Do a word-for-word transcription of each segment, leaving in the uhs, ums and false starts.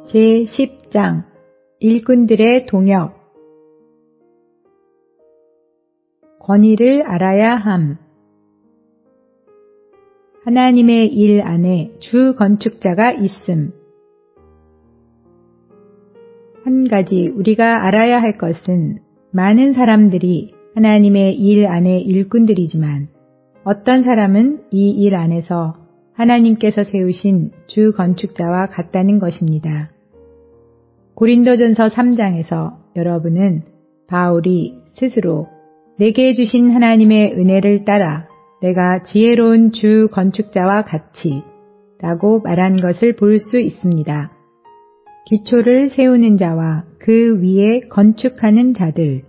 제십 장 일꾼들의 동역. 권위를 알아야 함. 하나님의 일 안에 주 건축자가 있음. 한 가지 우리가 알아야 할 것은 많은 사람들이 하나님의 일 안에 일꾼들이지만 어떤 사람은 이 일 안에서 하나님께서 세우신 주 건축자와 같다는 것입니다. 고린도전서 삼 장에서 여러분은 바울이 스스로 내게 주신 하나님의 은혜를 따라 내가 지혜로운 주 건축자와 같이 라고 말한 것을 볼 수 있습니다. 기초를 세우는 자와 그 위에 건축하는 자들.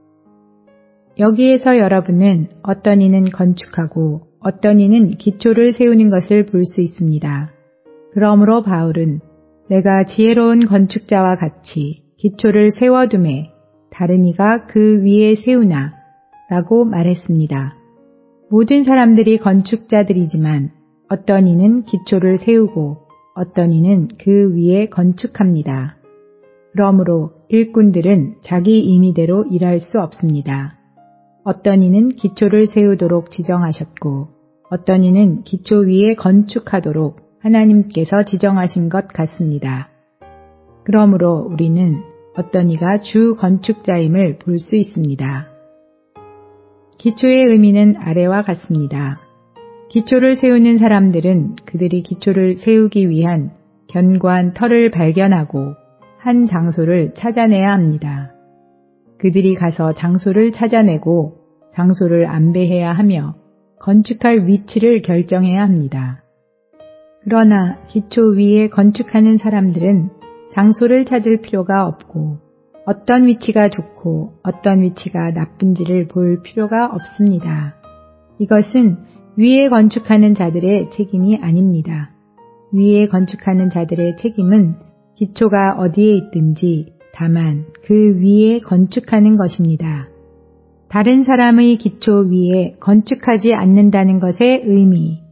여기에서 여러분은 어떤 이는 건축하고 어떤 이는 기초를 세우는 것을 볼 수 있습니다. 그러므로 바울은 내가 지혜로운 건축자와 같이 기초를 세워둠에 다른 이가 그 위에 세우나 라고 말했습니다. 모든 사람들이 건축자들이지만 어떤 이는 기초를 세우고 어떤 이는 그 위에 건축합니다. 그러므로 일꾼들은 자기 임의대로 일할 수 없습니다. 어떤 이는 기초를 세우도록 지정하셨고 어떤 이는 기초 위에 건축하도록 하나님께서 지정하신 것 같습니다. 그러므로 우리는 어떤 이가 주 건축자임을 볼 수 있습니다. 기초의 의미는 아래와 같습니다. 기초를 세우는 사람들은 그들이 기초를 세우기 위한 견고한 터를 발견하고 한 장소를 찾아내야 합니다. 그들이 가서 장소를 찾아내고 장소를 안배해야 하며 건축할 위치를 결정해야 합니다. 그러나 기초 위에 건축하는 사람들은 장소를 찾을 필요가 없고 어떤 위치가 좋고 어떤 위치가 나쁜지를 볼 필요가 없습니다. 이것은 위에 건축하는 자들의 책임이 아닙니다. 위에 건축하는 자들의 책임은 기초가 어디에 있든지 다만 그 위에 건축하는 것입니다. 다른 사람의 기초 위에 건축하지 않는다는 것의 의미.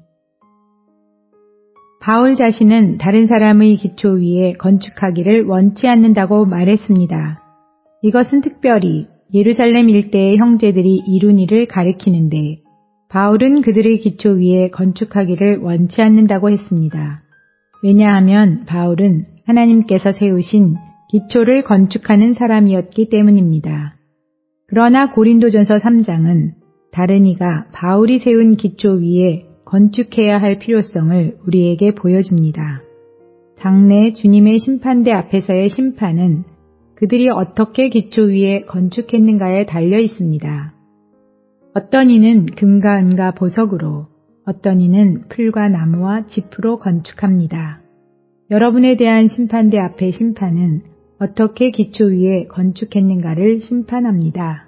바울 자신은 다른 사람의 기초 위에 건축하기를 원치 않는다고 말했습니다. 이것은 특별히 예루살렘 일대의 형제들이 이룬 일을 가리키는데 바울은 그들의 기초 위에 건축하기를 원치 않는다고 했습니다. 왜냐하면 바울은 하나님께서 세우신 기초를 건축하는 사람이었기 때문입니다. 그러나 고린도전서 삼 장은 다른 이가 바울이 세운 기초 위에 건축해야 할 필요성을 우리에게 보여줍니다. 장래 주님의 심판대 앞에서의 심판은 그들이 어떻게 기초 위에 건축했는가에 달려 있습니다. 어떤 이는 금과 은과 보석으로, 어떤 이는 풀과 나무와 짚으로 건축합니다. 여러분에 대한 심판대 앞의 심판은 어떻게 기초 위에 건축했는가를 심판합니다.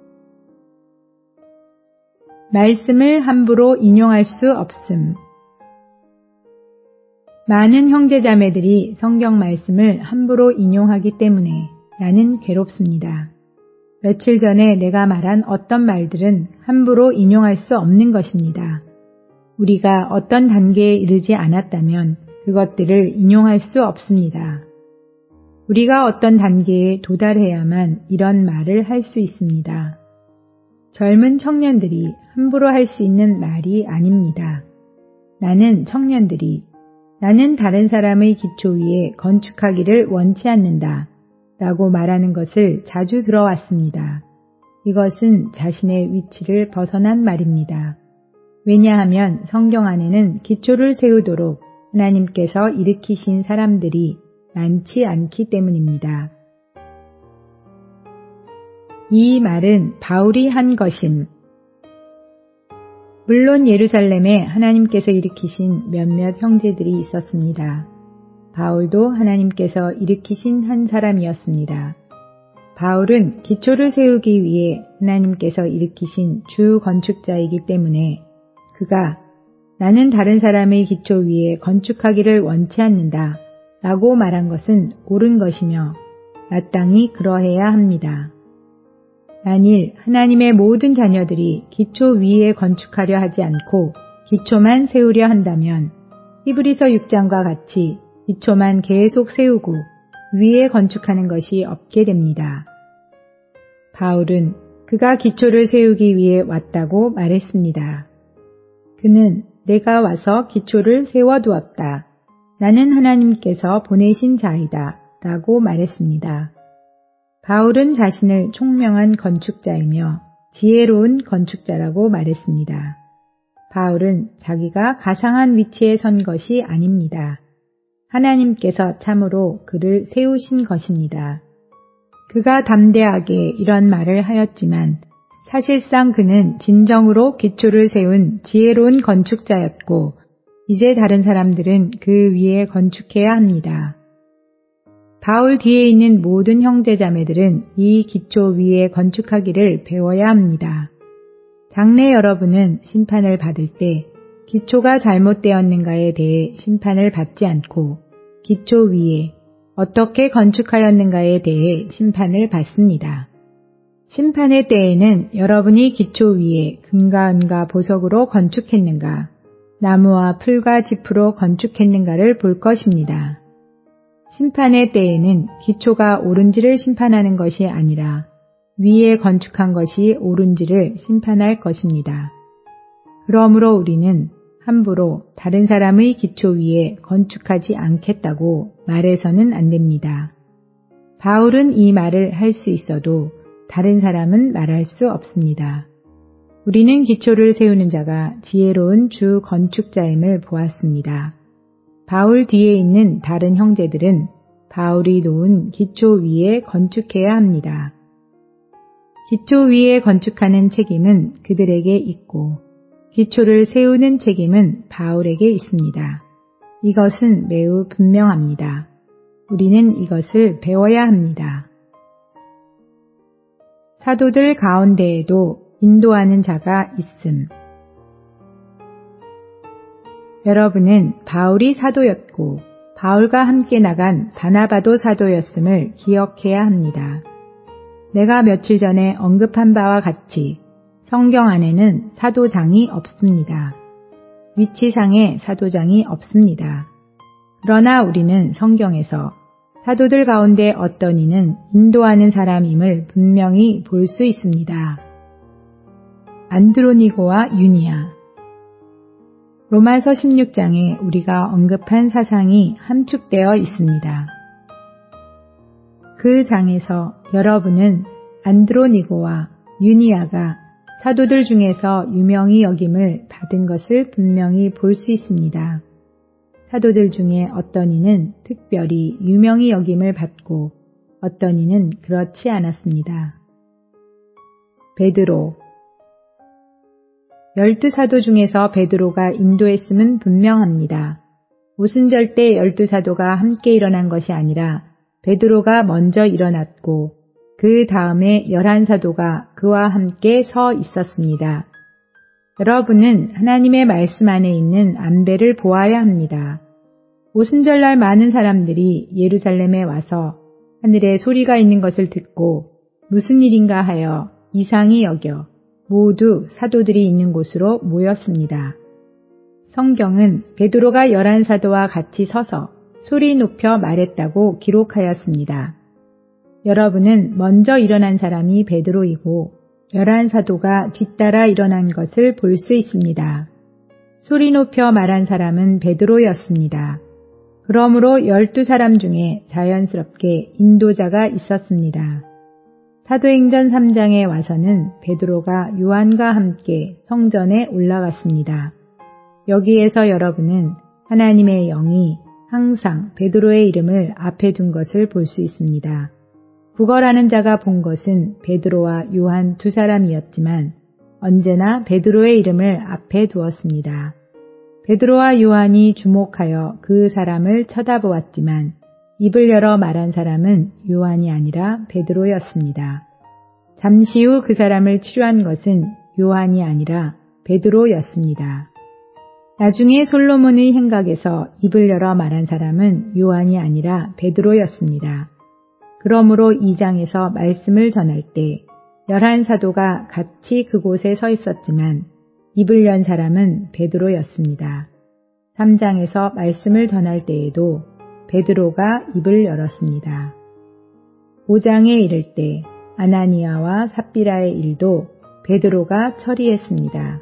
말씀을 함부로 인용할 수 없음. 많은 형제자매들이 성경 말씀을 함부로 인용하기 때문에 나는 괴롭습니다. 며칠 전에 내가 말한 어떤 말들은 함부로 인용할 수 없는 것입니다. 우리가 어떤 단계에 이르지 않았다면 그것들을 인용할 수 없습니다. 우리가 어떤 단계에 도달해야만 이런 말을 할 수 있습니다. 젊은 청년들이 함부로 할 수 있는 말이 아닙니다. 나는 청년들이 나는 다른 사람의 기초 위에 건축하기를 원치 않는다 라고 말하는 것을 자주 들어왔습니다. 이것은 자신의 위치를 벗어난 말입니다. 왜냐하면 성경 안에는 기초를 세우도록 하나님께서 일으키신 사람들이 많지 않기 때문입니다. 이 말은 바울이 한 것임. 물론 예루살렘에 하나님께서 일으키신 몇몇 형제들이 있었습니다. 바울도 하나님께서 일으키신 한 사람이었습니다. 바울은 기초를 세우기 위해 하나님께서 일으키신 주 건축자이기 때문에 그가 나는 다른 사람의 기초 위에 건축하기를 원치 않는다 라고 말한 것은 옳은 것이며 마땅히 그러해야 합니다. 만일 하나님의 모든 자녀들이 기초 위에 건축하려 하지 않고 기초만 세우려 한다면 히브리서 육 장과 같이 기초만 계속 세우고 위에 건축하는 것이 없게 됩니다. 바울은 그가 기초를 세우기 위해 왔다고 말했습니다. 그는 내가 와서 기초를 세워두었다. 나는 하나님께서 보내신 자이다. 라고 말했습니다. 바울은 자신을 총명한 건축자이며 지혜로운 건축자라고 말했습니다. 바울은 자기가 가상한 위치에 선 것이 아닙니다. 하나님께서 참으로 그를 세우신 것입니다. 그가 담대하게 이런 말을 하였지만 사실상 그는 진정으로 기초를 세운 지혜로운 건축자였고 이제 다른 사람들은 그 위에 건축해야 합니다. 바울 뒤에 있는 모든 형제자매들은 이 기초 위에 건축하기를 배워야 합니다. 장래 여러분은 심판을 받을 때 기초가 잘못되었는가에 대해 심판을 받지 않고 기초 위에 어떻게 건축하였는가에 대해 심판을 받습니다. 심판의 때에는 여러분이 기초 위에 금과 은과 보석으로 건축했는가, 나무와 풀과 짚으로 건축했는가를 볼 것입니다. 심판의 때에는 기초가 옳은지를 심판하는 것이 아니라 위에 건축한 것이 옳은지를 심판할 것입니다. 그러므로 우리는 함부로 다른 사람의 기초 위에 건축하지 않겠다고 말해서는 안 됩니다. 바울은 이 말을 할 수 있어도 다른 사람은 말할 수 없습니다. 우리는 기초를 세우는 자가 지혜로운 주 건축자임을 보았습니다. 바울 뒤에 있는 다른 형제들은 바울이 놓은 기초 위에 건축해야 합니다. 기초 위에 건축하는 책임은 그들에게 있고 기초를 세우는 책임은 바울에게 있습니다. 이것은 매우 분명합니다. 우리는 이것을 배워야 합니다. 사도들 가운데에도 인도하는 자가 있음. 여러분은 바울이 사도였고 바울과 함께 나간 바나바도 사도였음을 기억해야 합니다. 내가 며칠 전에 언급한 바와 같이 성경 안에는 사도장이 없습니다. 위치상의 사도장이 없습니다. 그러나 우리는 성경에서 사도들 가운데 어떤 이는 인도하는 사람임을 분명히 볼 수 있습니다. 안드로니고와 유니아. 로마서 십육 장에 우리가 언급한 사상이 함축되어 있습니다. 그 장에서 여러분은 안드로니고와 유니아가 사도들 중에서 유명히 여김을 받은 것을 분명히 볼 수 있습니다. 사도들 중에 어떤 이는 특별히 유명히 여김을 받고 어떤 이는 그렇지 않았습니다. 베드로. 열두 사도 중에서 베드로가 인도했음은 분명합니다. 오순절 때 열두 사도가 함께 일어난 것이 아니라 베드로가 먼저 일어났고 그 다음에 열한 사도가 그와 함께 서 있었습니다. 여러분은 하나님의 말씀 안에 있는 안배를 보아야 합니다. 오순절날 많은 사람들이 예루살렘에 와서 하늘에 소리가 있는 것을 듣고 무슨 일인가 하여 이상히 여겨 모두 사도들이 있는 곳으로 모였습니다. 성경은 베드로가 열한 사도와 같이 서서 소리 높여 말했다고 기록하였습니다. 여러분은 먼저 일어난 사람이 베드로이고 열한 사도가 뒤따라 일어난 것을 볼 수 있습니다. 소리 높여 말한 사람은 베드로였습니다. 그러므로 열두 사람 중에 자연스럽게 인도자가 있었습니다. 사도행전 삼 장에 와서는 베드로가 요한과 함께 성전에 올라갔습니다. 여기에서 여러분은 하나님의 영이 항상 베드로의 이름을 앞에 둔 것을 볼 수 있습니다. 구걸하는 자가 본 것은 베드로와 요한 두 사람이었지만 언제나 베드로의 이름을 앞에 두었습니다. 베드로와 요한이 주목하여 그 사람을 쳐다보았지만 입을 열어 말한 사람은 요한이 아니라 베드로였습니다. 잠시 후 그 사람을 치료한 것은 요한이 아니라 베드로였습니다. 나중에 솔로몬의 행각에서 입을 열어 말한 사람은 요한이 아니라 베드로였습니다. 그러므로 이 장에서 말씀을 전할 때 열한 사도가 같이 그곳에 서 있었지만 입을 연 사람은 베드로였습니다. 삼 장에서 말씀을 전할 때에도 베드로가 입을 열었습니다. 오 장에 이를 때 아나니아와 삽비라의 일도 베드로가 처리했습니다.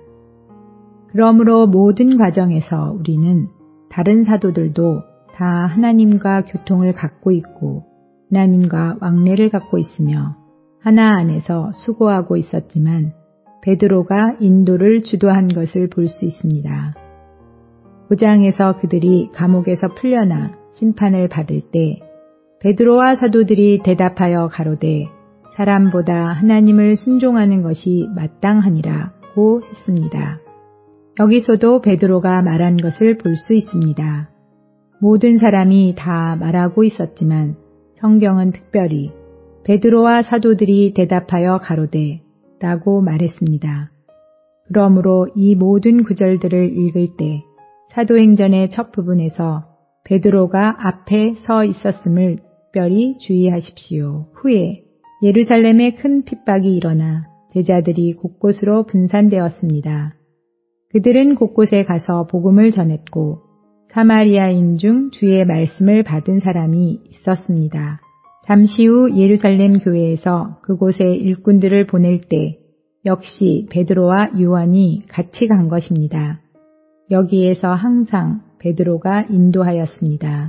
그러므로 모든 과정에서 우리는 다른 사도들도 다 하나님과 교통을 갖고 있고 하나님과 왕래를 갖고 있으며 하나 안에서 수고하고 있었지만 베드로가 인도를 주도한 것을 볼 수 있습니다. 오 장에서 그들이 감옥에서 풀려나 심판을 받을 때 베드로와 사도들이 대답하여 가로되 사람보다 하나님을 순종하는 것이 마땅하니라고 했습니다. 여기서도 베드로가 말한 것을 볼 수 있습니다. 모든 사람이 다 말하고 있었지만 성경은 특별히 베드로와 사도들이 대답하여 가로되 라고 말했습니다. 그러므로 이 모든 구절들을 읽을 때 사도행전의 첫 부분에서 베드로가 앞에 서 있었음을 특별히 주의하십시오. 후에 예루살렘에 큰 핍박이 일어나 제자들이 곳곳으로 분산되었습니다. 그들은 곳곳에 가서 복음을 전했고 사마리아인 중 주의 말씀을 받은 사람이 있었습니다. 잠시 후 예루살렘 교회에서 그곳에 일꾼들을 보낼 때 역시 베드로와 요한이 같이 간 것입니다. 여기에서 항상 베드로가 인도하였습니다.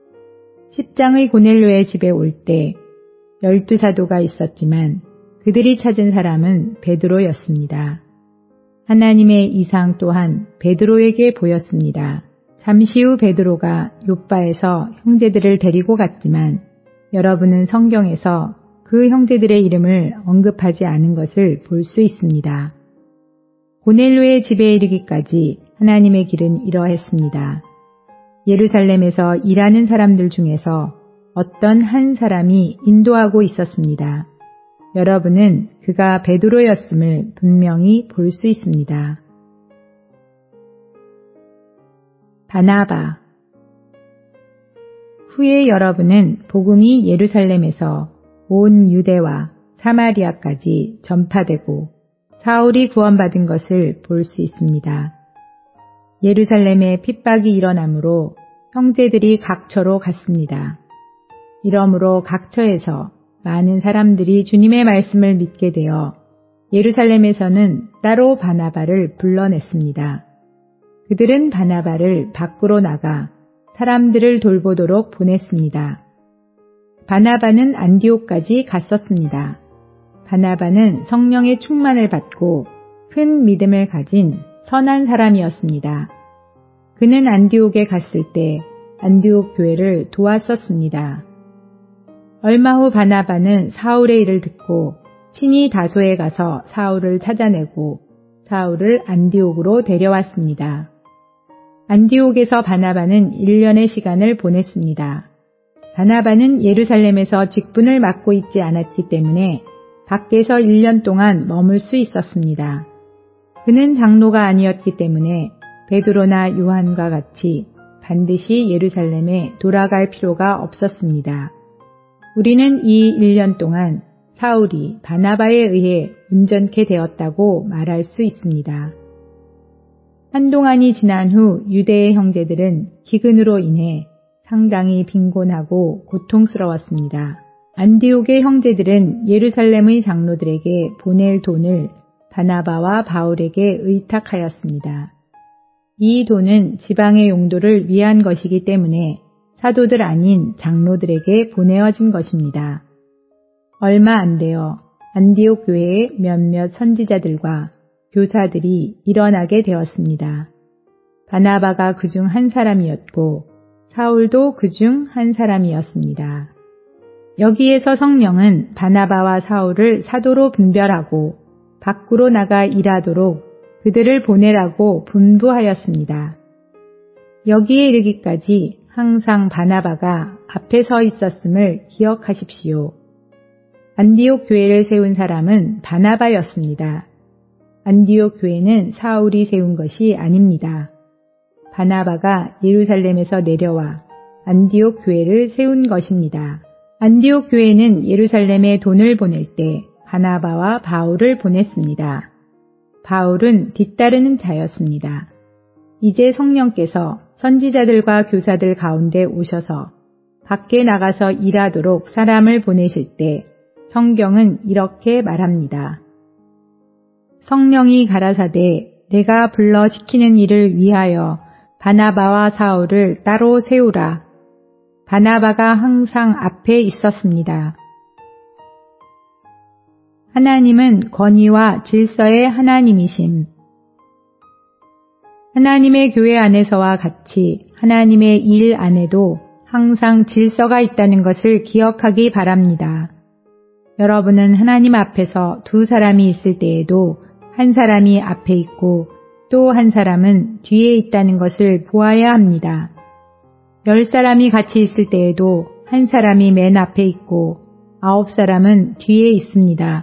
십 장의 고넬료의 집에 올 때 열두 사도가 있었지만 그들이 찾은 사람은 베드로였습니다. 하나님의 이상 또한 베드로에게 보였습니다. 잠시 후 베드로가 욥바에서 형제들을 데리고 갔지만 여러분은 성경에서 그 형제들의 이름을 언급하지 않은 것을 볼 수 있습니다. 고넬료의 집에 이르기까지 하나님의 길은 이러했습니다. 예루살렘에서 일하는 사람들 중에서 어떤 한 사람이 인도하고 있었습니다. 여러분은 그가 베드로였음을 분명히 볼 수 있습니다. 바나바. 후에 여러분은 복음이 예루살렘에서 온 유대와 사마리아까지 전파되고 사울이 구원받은 것을 볼 수 있습니다. 예루살렘에 핍박이 일어나므로 형제들이 각처로 갔습니다. 이러므로 각처에서 많은 사람들이 주님의 말씀을 믿게 되어 예루살렘에서는 따로 바나바를 불러냈습니다. 그들은 바나바를 밖으로 나가 사람들을 돌보도록 보냈습니다. 바나바는 안디옥까지 갔었습니다. 바나바는 성령의 충만을 받고 큰 믿음을 가진 선한 사람이었습니다. 그는 안디옥에 갔을 때 안디옥 교회를 도왔었습니다. 얼마 후 바나바는 사울의 일을 듣고 친히 다소에 가서 사울을 찾아내고 사울을 안디옥으로 데려왔습니다. 안디옥에서 바나바는 일 년의 시간을 보냈습니다. 바나바는 예루살렘에서 직분을 맡고 있지 않았기 때문에 밖에서 일 년 동안 머물 수 있었습니다. 그는 장로가 아니었기 때문에 베드로나 요한과 같이 반드시 예루살렘에 돌아갈 필요가 없었습니다. 우리는 이 일 년 동안 사울이 바나바에 의해 온전케 되었다고 말할 수 있습니다. 한동안이 지난 후 유대의 형제들은 기근으로 인해 상당히 빈곤하고 고통스러웠습니다. 안디옥의 형제들은 예루살렘의 장로들에게 보낼 돈을 바나바와 바울에게 의탁하였습니다. 이 돈은 지방의 용도를 위한 것이기 때문에 사도들 아닌 장로들에게 보내어진 것입니다. 얼마 안 되어 안디옥 교회의 몇몇 선지자들과 교사들이 일어나게 되었습니다. 바나바가 그중 한 사람이었고 사울도 그중 한 사람이었습니다. 여기에서 성령은 바나바와 사울을 사도로 분별하고 밖으로 나가 일하도록 그들을 보내라고 분부하였습니다. 여기에 이르기까지 항상 바나바가 앞에 서 있었음을 기억하십시오. 안디옥 교회를 세운 사람은 바나바였습니다. 안디옥 교회는 사울이 세운 것이 아닙니다. 바나바가 예루살렘에서 내려와 안디옥 교회를 세운 것입니다. 안디옥 교회는 예루살렘에 돈을 보낼 때 바나바와 바울을 보냈습니다. 바울은 뒤따르는 자였습니다. 이제 성령께서 선지자들과 교사들 가운데 오셔서 밖에 나가서 일하도록 사람을 보내실 때 성경은 이렇게 말합니다. 성령이 가라사대 내가 불러 시키는 일을 위하여 바나바와 사울을 따로 세우라. 바나바가 항상 앞에 있었습니다. 하나님은 권위와 질서의 하나님이심. 하나님의 교회 안에서와 같이 하나님의 일 안에도 항상 질서가 있다는 것을 기억하기 바랍니다. 여러분은 하나님 앞에서 두 사람이 있을 때에도 한 사람이 앞에 있고 또 한 사람은 뒤에 있다는 것을 보아야 합니다. 열 사람이 같이 있을 때에도 한 사람이 맨 앞에 있고 아홉 사람은 뒤에 있습니다.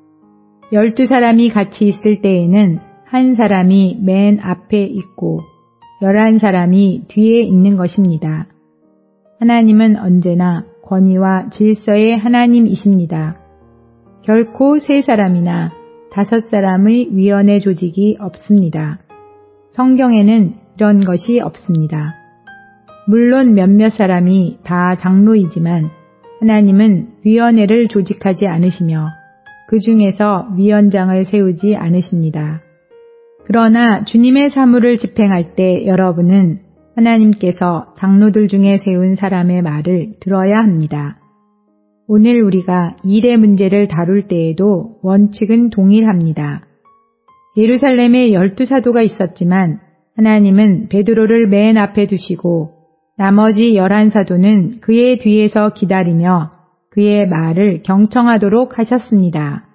열두 사람이 같이 있을 때에는 한 사람이 맨 앞에 있고 열한 사람이 뒤에 있는 것입니다. 하나님은 언제나 권위와 질서의 하나님이십니다. 결코 세 사람이나 다섯 사람의 위원회 조직이 없습니다. 성경에는 이런 것이 없습니다. 물론 몇몇 사람이 다 장로이지만 하나님은 위원회를 조직하지 않으시며 그 중에서 위원장을 세우지 않으십니다. 그러나 주님의 사물을 집행할 때 여러분은 하나님께서 장로들 중에 세운 사람의 말을 들어야 합니다. 오늘 우리가 일의 문제를 다룰 때에도 원칙은 동일합니다. 예루살렘에 열두 사도가 있었지만 하나님은 베드로를 맨 앞에 두시고 나머지 열한 사도는 그의 뒤에서 기다리며 그의 말을 경청하도록 하셨습니다.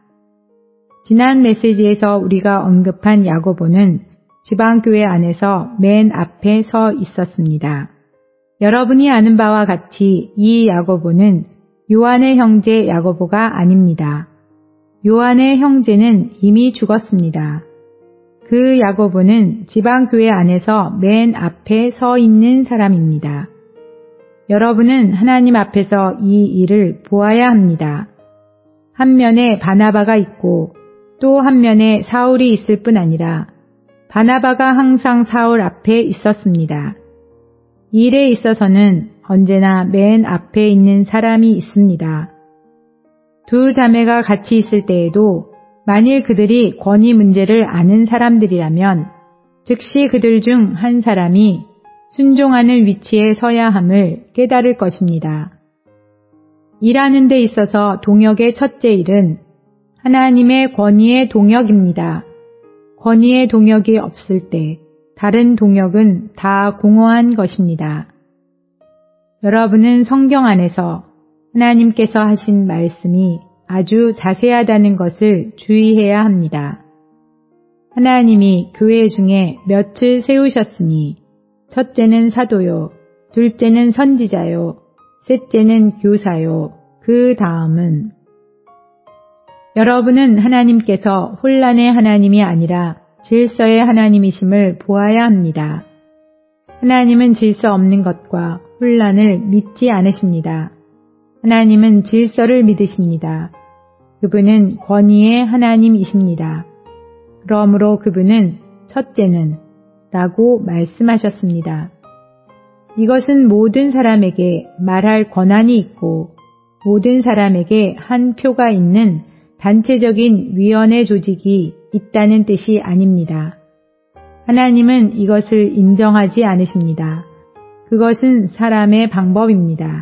지난 메시지에서 우리가 언급한 야고보는 지방교회 안에서 맨 앞에 서 있었습니다. 여러분이 아는 바와 같이 이 야고보는 요한의 형제 야고보가 아닙니다. 요한의 형제는 이미 죽었습니다. 그 야고보는 지방교회 안에서 맨 앞에 서 있는 사람입니다. 여러분은 하나님 앞에서 이 일을 보아야 합니다. 한 면에 바나바가 있고 또 한 면에 사울이 있을 뿐 아니라 바나바가 항상 사울 앞에 있었습니다. 일에 있어서는 언제나 맨 앞에 있는 사람이 있습니다. 두 자매가 같이 있을 때에도 만일 그들이 권위 문제를 아는 사람들이라면 즉시 그들 중 한 사람이 순종하는 위치에 서야 함을 깨달을 것입니다. 일하는 데 있어서 동역의 첫째 일은 하나님의 권위의 동역입니다. 권위의 동역이 없을 때 다른 동역은 다 공허한 것입니다. 여러분은 성경 안에서 하나님께서 하신 말씀이 아주 자세하다는 것을 주의해야 합니다. 하나님이 교회 중에 몇을 세우셨으니 첫째는 사도요, 둘째는 선지자요, 셋째는 교사요, 그 다음은 여러분은 하나님께서 혼란의 하나님이 아니라 질서의 하나님이심을 보아야 합니다. 하나님은 질서 없는 것과 혼란을 믿지 않으십니다. 하나님은 질서를 믿으십니다. 그분은 권위의 하나님이십니다. 그러므로 그분은 첫째는 라고 말씀하셨습니다. 이것은 모든 사람에게 말할 권한이 있고 모든 사람에게 한 표가 있는 단체적인 위원회 조직이 있다는 뜻이 아닙니다. 하나님은 이것을 인정하지 않으십니다. 그것은 사람의 방법입니다.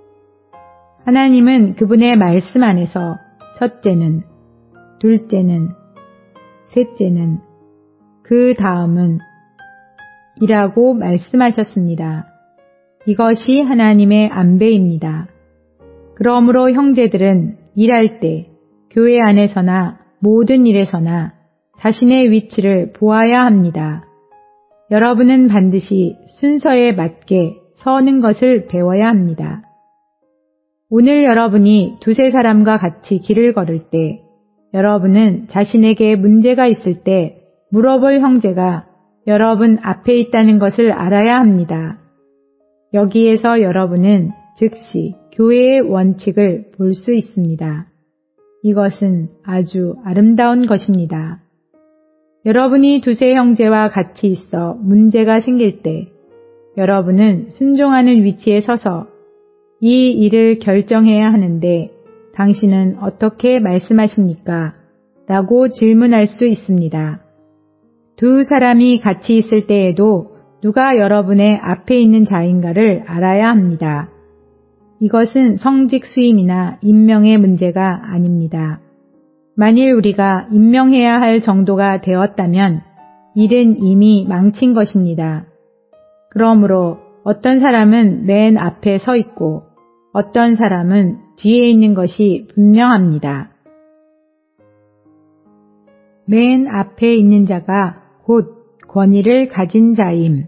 하나님은 그분의 말씀 안에서 첫째는, 둘째는, 셋째는, 그 다음은 이라고 말씀하셨습니다. 이것이 하나님의 안배입니다. 그러므로 형제들은 일할 때 교회 안에서나 모든 일에서나 자신의 위치를 보아야 합니다. 여러분은 반드시 순서에 맞게 서는 것을 배워야 합니다. 오늘 여러분이 두세 사람과 같이 길을 걸을 때 여러분은 자신에게 문제가 있을 때 물어볼 형제가 여러분 앞에 있다는 것을 알아야 합니다. 여기에서 여러분은 즉시 교회의 원칙을 볼 수 있습니다. 이것은 아주 아름다운 것입니다. 여러분이 두세 형제와 같이 있어 문제가 생길 때 여러분은 순종하는 위치에 서서 이 일을 결정해야 하는데 당신은 어떻게 말씀하십니까? 라고 질문할 수 있습니다. 두 사람이 같이 있을 때에도 누가 여러분의 앞에 있는 자인가를 알아야 합니다. 이것은 성직 수임이나 임명의 문제가 아닙니다. 만일 우리가 임명해야 할 정도가 되었다면 일은 이미 망친 것입니다. 그러므로 어떤 사람은 맨 앞에 서 있고 어떤 사람은 뒤에 있는 것이 분명합니다. 맨 앞에 있는 자가 곧 권위를 가진 자임.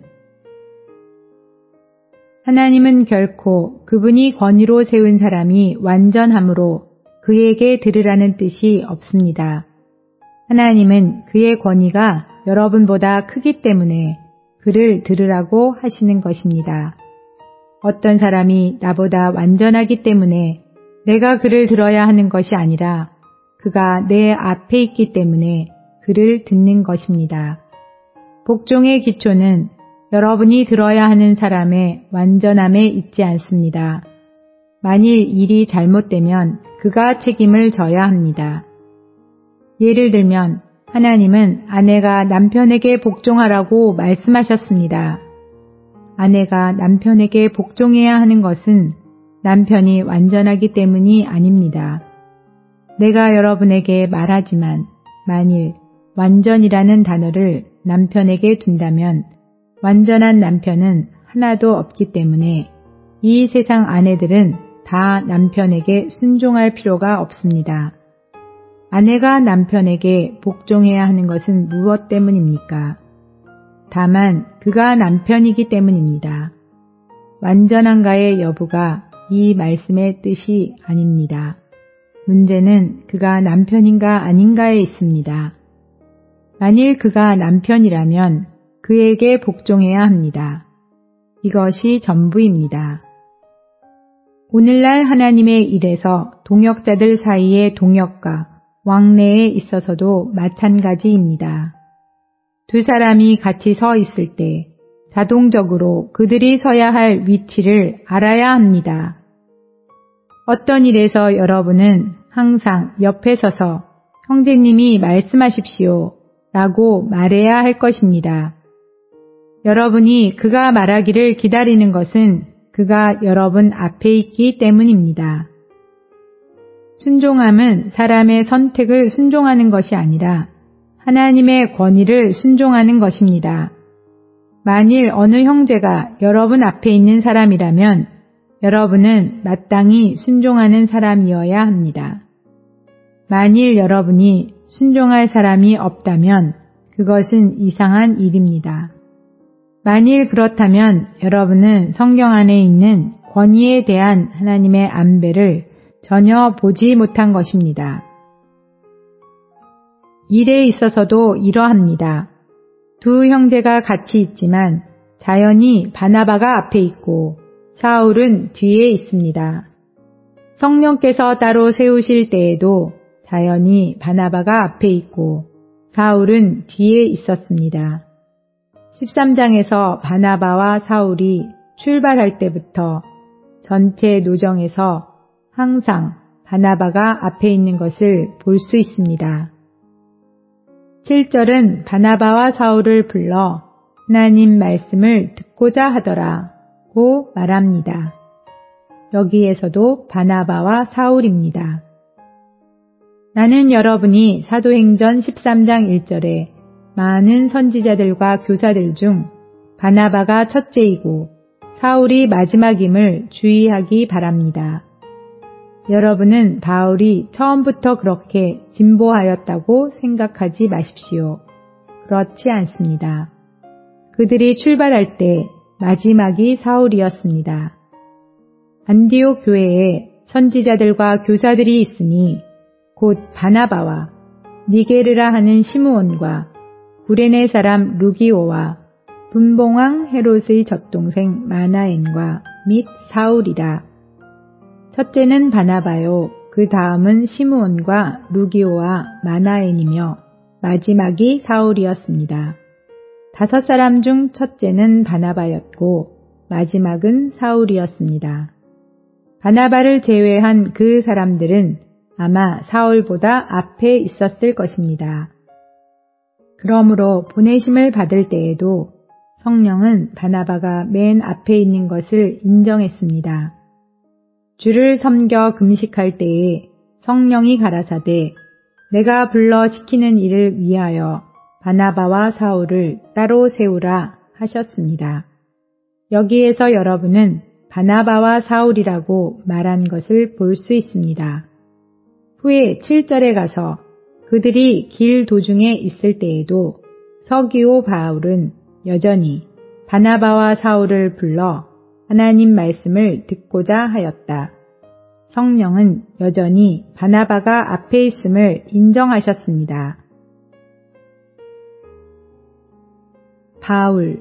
하나님은 결코 그분이 권위로 세운 사람이 완전함으로 그에게 들으라는 뜻이 없습니다. 하나님은 그의 권위가 여러분보다 크기 때문에 그를 들으라고 하시는 것입니다. 어떤 사람이 나보다 완전하기 때문에 내가 그를 들어야 하는 것이 아니라 그가 내 앞에 있기 때문에 그를 듣는 것입니다. 복종의 기초는 여러분이 들어야 하는 사람의 완전함에 있지 않습니다. 만일 일이 잘못되면 그가 책임을 져야 합니다. 예를 들면 하나님은 아내가 남편에게 복종하라고 말씀하셨습니다. 아내가 남편에게 복종해야 하는 것은 남편이 완전하기 때문이 아닙니다. 내가 여러분에게 말하지만 만일 완전이라는 단어를 남편에게 둔다면 완전한 남편은 하나도 없기 때문에 이 세상 아내들은 다 남편에게 순종할 필요가 없습니다. 아내가 남편에게 복종해야 하는 것은 무엇 때문입니까? 다만 그가 남편이기 때문입니다. 완전한가의 여부가 이 말씀의 뜻이 아닙니다. 문제는 그가 남편인가 아닌가에 있습니다. 만일 그가 남편이라면 그에게 복종해야 합니다. 이것이 전부입니다. 오늘날 하나님의 일에서 동역자들 사이의 동역과 왕래에 있어서도 마찬가지입니다. 두 사람이 같이 서 있을 때 자동적으로 그들이 서야 할 위치를 알아야 합니다. 어떤 일에서 여러분은 항상 옆에 서서 형제님이 말씀하십시오 라고 말해야 할 것입니다. 여러분이 그가 말하기를 기다리는 것은 그가 여러분 앞에 있기 때문입니다. 순종함은 사람의 선택을 순종하는 것이 아니라 하나님의 권위를 순종하는 것입니다. 만일 어느 형제가 여러분 앞에 있는 사람이라면 여러분은 마땅히 순종하는 사람이어야 합니다. 만일 여러분이 순종할 사람이 없다면 그것은 이상한 일입니다. 만일 그렇다면 여러분은 성경 안에 있는 권위에 대한 하나님의 안배를 전혀 보지 못한 것입니다. 일에 있어서도 이러합니다. 두 형제가 같이 있지만 자연히 바나바가 앞에 있고 사울은 뒤에 있습니다. 성령께서 따로 세우실 때에도 자연히 바나바가 앞에 있고 사울은 뒤에 있었습니다. 십삼 장에서 바나바와 사울이 출발할 때부터 전체 노정에서 항상 바나바가 앞에 있는 것을 볼 수 있습니다. 칠 절은 바나바와 사울을 불러 하나님 말씀을 듣고자 하더라 고 말합니다. 여기에서도 바나바와 사울입니다. 나는 여러분이 사도행전 십삼 장 일 절에 많은 선지자들과 교사들 중 바나바가 첫째이고 사울이 마지막임을 주의하기 바랍니다. 여러분은 바울이 처음부터 그렇게 진보하였다고 생각하지 마십시오. 그렇지 않습니다. 그들이 출발할 때 마지막이 사울이었습니다. 안디옥 교회에 선지자들과 교사들이 있으니 곧 바나바와 니게르라 하는 시므온과 구레네 사람 루기오와 분봉왕 헤롯의 젖동생 마나엔과 및 사울이라. 첫째는 바나바요. 그 다음은 시므온과 루기오와 마나엔이며 마지막이 사울이었습니다. 다섯 사람 중 첫째는 바나바였고 마지막은 사울이었습니다. 바나바를 제외한 그 사람들은 아마 사울보다 앞에 있었을 것입니다. 그러므로 보내심을 받을 때에도 성령은 바나바가 맨 앞에 있는 것을 인정했습니다. 주를 섬겨 금식할 때에 성령이 가라사대 내가 불러 시키는 일을 위하여 바나바와 사울을 따로 세우라 하셨습니다. 여기에서 여러분은 바나바와 사울이라고 말한 것을 볼 수 있습니다. 후에 칠 절에 가서 그들이 길 도중에 있을 때에도 서기오 바울은 여전히 바나바와 사울을 불러 하나님 말씀을 듣고자 하였다. 성령은 여전히 바나바가 앞에 있음을 인정하셨습니다. 바울.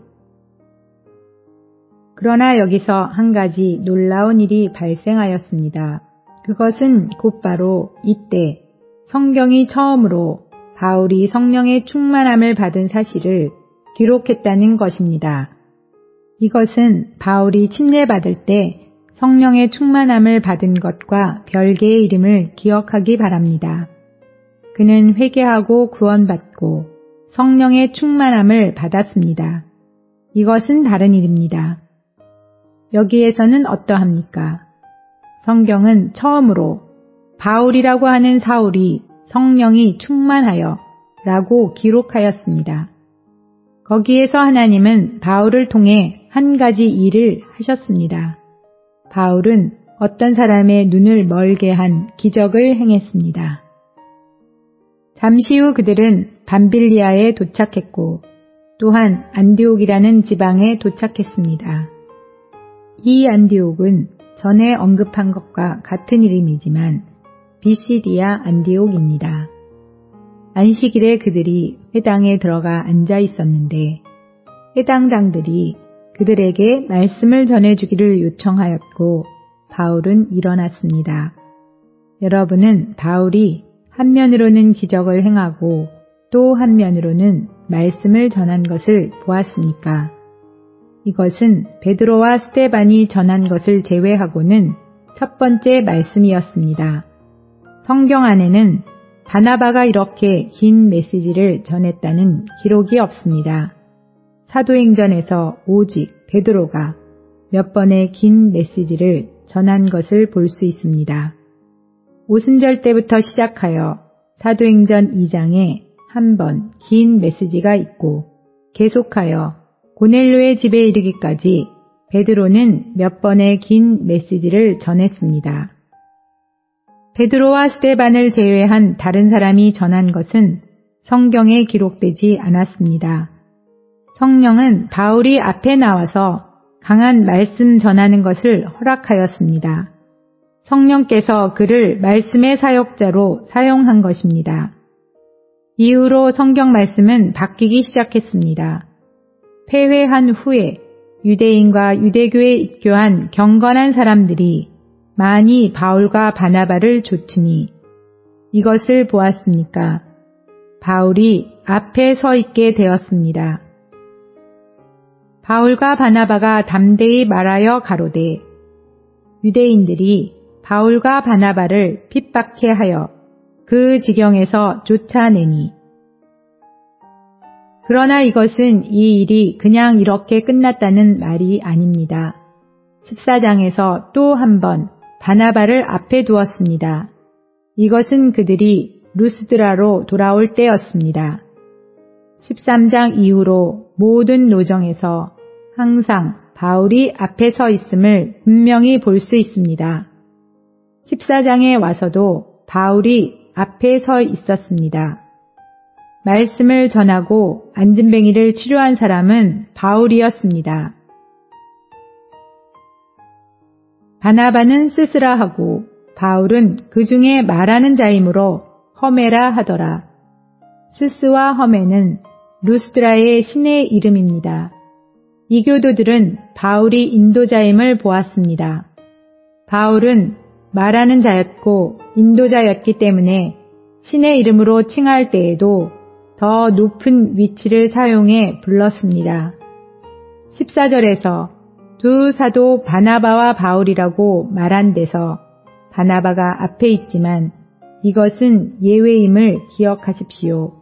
그러나 여기서 한 가지 놀라운 일이 발생하였습니다. 그것은 곧바로 이때 성경이 처음으로 바울이 성령의 충만함을 받은 사실을 기록했다는 것입니다. 이것은 바울이 침례받을 때 성령의 충만함을 받은 것과 별개의 이름을 기억하기 바랍니다. 그는 회개하고 구원받고 성령의 충만함을 받았습니다. 이것은 다른 일입니다. 여기에서는 어떠합니까? 성경은 처음으로 바울이라고 하는 사울이 성령이 충만하여 라고 기록하였습니다. 거기에서 하나님은 바울을 통해 한 가지 일을 하셨습니다. 바울은 어떤 사람의 눈을 멀게 한 기적을 행했습니다. 잠시 후 그들은 밤빌리아에 도착했고 또한 안디옥이라는 지방에 도착했습니다. 이 안디옥은 전에 언급한 것과 같은 이름이지만 비시디아 안디옥입니다. 안식일에 그들이 회당에 들어가 앉아 있었는데 회당장들이 그들에게 말씀을 전해주기를 요청하였고 바울은 일어났습니다. 여러분은 바울이 한면으로는 기적을 행하고 또 한면으로는 말씀을 전한 것을 보았습니까? 이것은 베드로와 스데반이 전한 것을 제외하고는 첫 번째 말씀이었습니다. 성경 안에는 바나바가 이렇게 긴 메시지를 전했다는 기록이 없습니다. 사도행전에서 오직 베드로가 몇 번의 긴 메시지를 전한 것을 볼 수 있습니다. 오순절 때부터 시작하여 사도행전 이 장에 한 번 긴 메시지가 있고 계속하여 고넬료의 집에 이르기까지 베드로는 몇 번의 긴 메시지를 전했습니다. 베드로와 스데반을 제외한 다른 사람이 전한 것은 성경에 기록되지 않았습니다. 성령은 바울이 앞에 나와서 강한 말씀 전하는 것을 허락하였습니다. 성령께서 그를 말씀의 사역자로 사용한 것입니다. 이후로 성경 말씀은 바뀌기 시작했습니다. 폐회한 후에 유대인과 유대교에 입교한 경건한 사람들이 많이 바울과 바나바를 좇으니 이것을 보았습니까? 바울이 앞에 서 있게 되었습니다. 바울과 바나바가 담대히 말하여 가로되 유대인들이 바울과 바나바를 핍박해 하여 그 지경에서 쫓아내니 그러나 이것은 이 일이 그냥 이렇게 끝났다는 말이 아닙니다. 십사 장에서 또 한 번 바나바를 앞에 두었습니다. 이것은 그들이 루스드라로 돌아올 때였습니다. 십삼 장 이후로 모든 노정에서 항상 바울이 앞에 서 있음을 분명히 볼 수 있습니다. 십사 장에 와서도 바울이 앞에 서 있었습니다. 말씀을 전하고 안진뱅이를 치료한 사람은 바울이었습니다. 바나바는 스스라 하고 바울은 그 중에 말하는 자이므로 허메라 하더라. 스스와 허메는 루스드라의 신의 이름입니다. 이교도들은 바울이 인도자임을 보았습니다. 바울은 말하는 자였고 인도자였기 때문에 신의 이름으로 칭할 때에도 더 높은 위치를 사용해 불렀습니다. 십사 절에서 두 사도 바나바와 바울이라고 말한 데서 바나바가 앞에 있지만 이것은 예외임을 기억하십시오.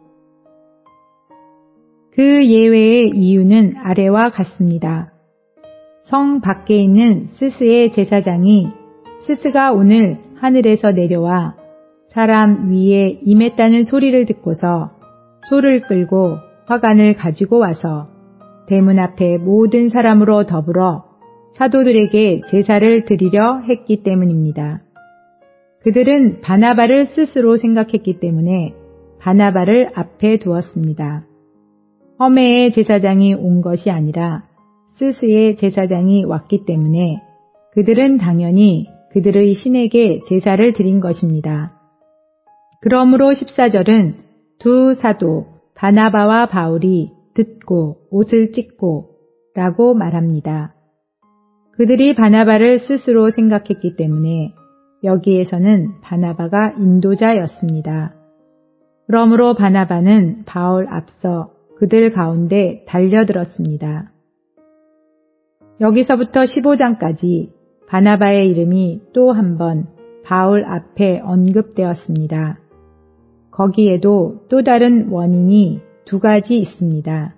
그 예외의 이유는 아래와 같습니다. 성 밖에 있는 스스의 제사장이 스스가 오늘 하늘에서 내려와 사람 위에 임했다는 소리를 듣고서 소를 끌고 화관을 가지고 와서 대문 앞에 모든 사람으로 더불어 사도들에게 제사를 드리려 했기 때문입니다. 그들은 바나바를 스스로 생각했기 때문에 바나바를 앞에 두었습니다. 허메의 제사장이 온 것이 아니라 스스의 제사장이 왔기 때문에 그들은 당연히 그들의 신에게 제사를 드린 것입니다. 그러므로 십사 절은 두 사도 바나바와 바울이 듣고 옷을 찢고 라고 말합니다. 그들이 바나바를 스스로 생각했기 때문에 여기에서는 바나바가 인도자였습니다. 그러므로 바나바는 바울 앞서 그들 가운데 달려들었습니다. 여기서부터 십오 장까지 바나바의 이름이 또 한 번 바울 앞에 언급되었습니다. 거기에도 또 다른 원인이 두 가지 있습니다.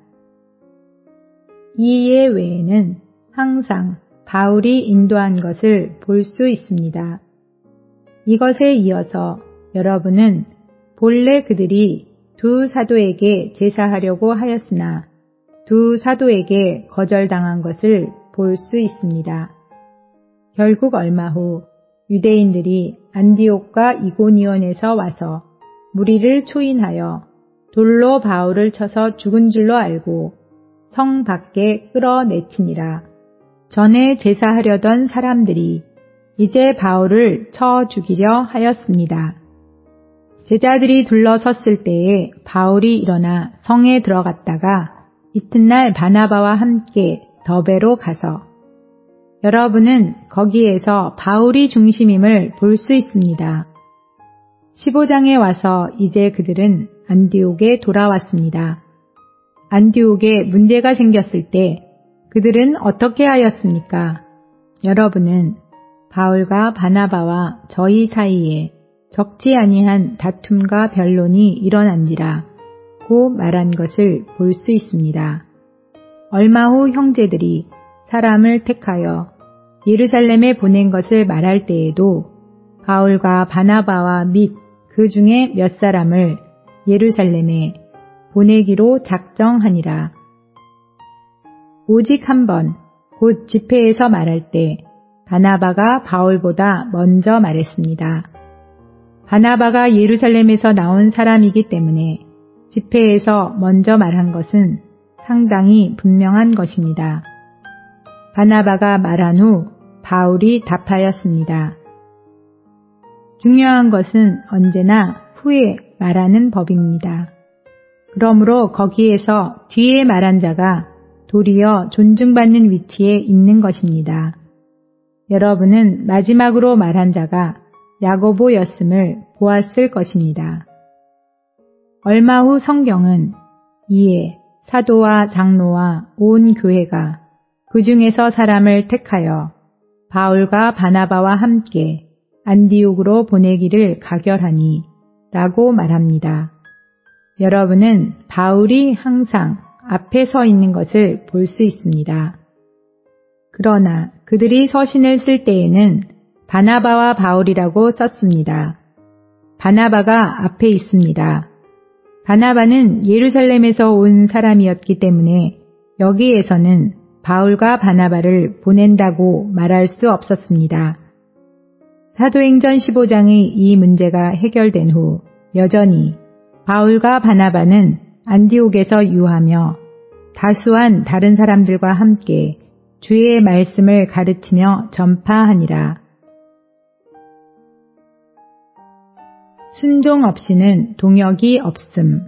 이 예외에는 항상 바울이 인도한 것을 볼 수 있습니다. 이것에 이어서 여러분은 본래 그들이 두 사도에게 제사하려고 하였으나 두 사도에게 거절당한 것을 볼 수 있습니다. 결국 얼마 후 유대인들이 안디옥과 이고니온에서 와서 무리를 초인하여 돌로 바울을 쳐서 죽은 줄로 알고 성 밖에 끌어내치니라. 전에 제사하려던 사람들이 이제 바울을 쳐 죽이려 하였습니다. 제자들이 둘러섰을 때에 바울이 일어나 성에 들어갔다가 이튿날 바나바와 함께 더베로 가서 여러분은 거기에서 바울이 중심임을 볼 수 있습니다. 십오 장에 와서 이제 그들은 안디옥에 돌아왔습니다. 안디옥에 문제가 생겼을 때 그들은 어떻게 하였습니까? 여러분은 바울과 바나바와 저희 사이에 적지 아니한 다툼과 변론이 일어난지라 고 말한 것을 볼 수 있습니다. 얼마 후 형제들이 사람을 택하여 예루살렘에 보낸 것을 말할 때에도 바울과 바나바와 및 그 중에 몇 사람을 예루살렘에 보내기로 작정하니라. 오직 한 번 곧 집회에서 말할 때 바나바가 바울보다 먼저 말했습니다. 바나바가 예루살렘에서 나온 사람이기 때문에 집회에서 먼저 말한 것은 상당히 분명한 것입니다. 바나바가 말한 후 바울이 답하였습니다. 중요한 것은 언제나 후에 말하는 법입니다. 그러므로 거기에서 뒤에 말한 자가 도리어 존중받는 위치에 있는 것입니다. 여러분은 마지막으로 말한 자가 야고보였음을 보았을 것입니다. 얼마 후 성경은 이에 사도와 장로와 온 교회가 그 중에서 사람을 택하여 바울과 바나바와 함께 안디옥으로 보내기를 가결하니 라고 말합니다. 여러분은 바울이 항상 앞에 서 있는 것을 볼 수 있습니다. 그러나 그들이 서신을 쓸 때에는 바나바와 바울이라고 썼습니다. 바나바가 앞에 있습니다. 바나바는 예루살렘에서 온 사람이었기 때문에 여기에서는 바울과 바나바를 보낸다고 말할 수 없었습니다. 사도행전 십오 장의 이 문제가 해결된 후 여전히 바울과 바나바는 안디옥에서 유하며 다수한 다른 사람들과 함께 주의 말씀을 가르치며 전파하니라. 순종 없이는 동역이 없음.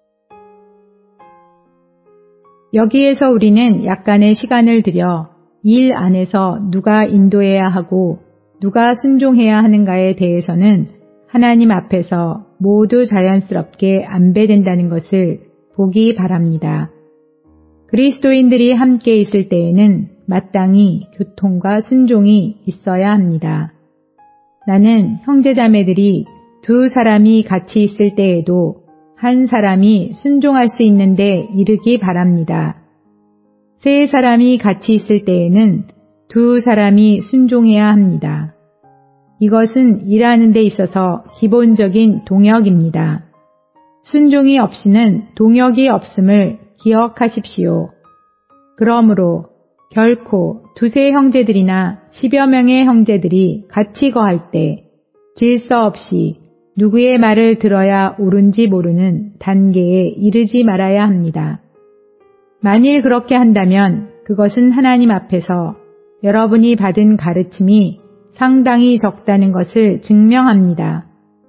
여기에서 우리는 약간의 시간을 들여 일 안에서 누가 인도해야 하고 누가 순종해야 하는가에 대해서는 하나님 앞에서 모두 자연스럽게 안배된다는 것을 보기 바랍니다. 그리스도인들이 함께 있을 때에는 마땅히 교통과 순종이 있어야 합니다. 나는 형제자매들이 두 사람이 같이 있을 때에도 한 사람이 순종할 수 있는데 이르기 바랍니다. 세 사람이 같이 있을 때에는 두 사람이 순종해야 합니다. 이것은 일하는 데 있어서 기본적인 동역입니다. 순종이 없이는 동역이 없음을 기억하십시오. 그러므로 결코 두세 형제들이나 십여 명의 형제들이 같이 거할 때 질서 없이 누구의 말을 들어야 옳은지 모르는 단계에 이르지 말아야 합니다. 만일 그렇게 한다면 그것은 하나님 앞에서 여러분이 받은 가르침이 상당히 적다는 것을 증명합니다.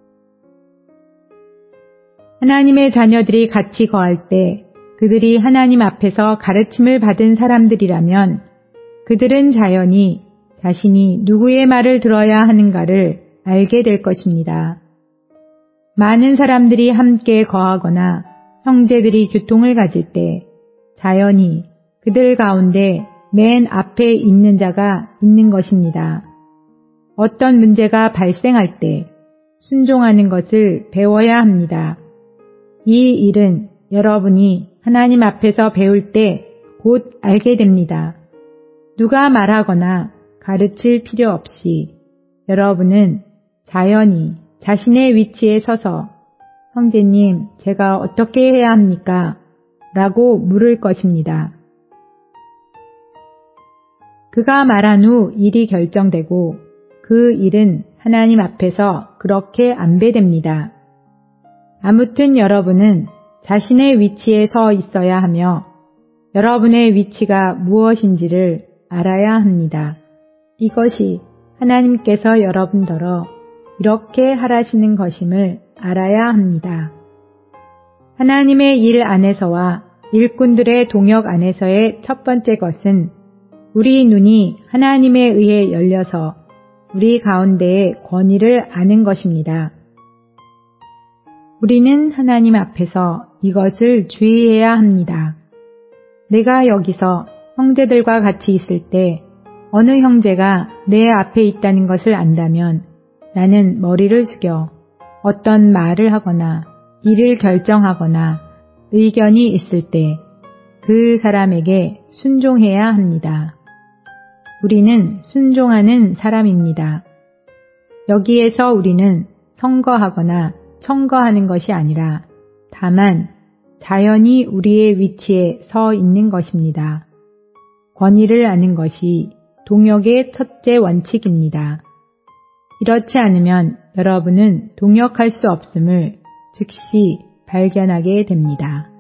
하나님의 자녀들이 같이 거할 때 그들이 하나님 앞에서 가르침을 받은 사람들이라면 그들은 자연히 자신이 누구의 말을 들어야 하는가를 알게 될 것입니다. 많은 사람들이 함께 거하거나 형제들이 교통을 가질 때 자연히 그들 가운데 맨 앞에 있는 자가 있는 것입니다. 어떤 문제가 발생할 때 순종하는 것을 배워야 합니다. 이 일은 여러분이 하나님 앞에서 배울 때 곧 알게 됩니다. 누가 말하거나 가르칠 필요 없이 여러분은 자연히 자신의 위치에 서서 형제님, 제가 어떻게 해야 합니까? 라고 물을 것입니다. 그가 말한 후 일이 결정되고 그 일은 하나님 앞에서 그렇게 안배됩니다. 아무튼 여러분은 자신의 위치에 서 있어야 하며 여러분의 위치가 무엇인지를 알아야 합니다. 이것이 하나님께서 여러분더러 이렇게 하라시는 것임을 알아야 합니다. 하나님의 일 안에서와 일꾼들의 동역 안에서의 첫 번째 것은 우리 눈이 하나님에 의해 열려서 우리 가운데의 권위를 아는 것입니다. 우리는 하나님 앞에서 이것을 주의해야 합니다. 내가 여기서 형제들과 같이 있을 때 어느 형제가 내 앞에 있다는 것을 안다면 나는 머리를 숙여 어떤 말을 하거나 일을 결정하거나 의견이 있을 때 그 사람에게 순종해야 합니다. 우리는 순종하는 사람입니다. 여기에서 우리는 선거하거나 청거하는 것이 아니라 다만 자연히 우리의 위치에 서 있는 것입니다. 권위를 아는 것이 동역의 첫째 원칙입니다. 이렇지 않으면 여러분은 동역할 수 없음을 즉시 발견하게 됩니다.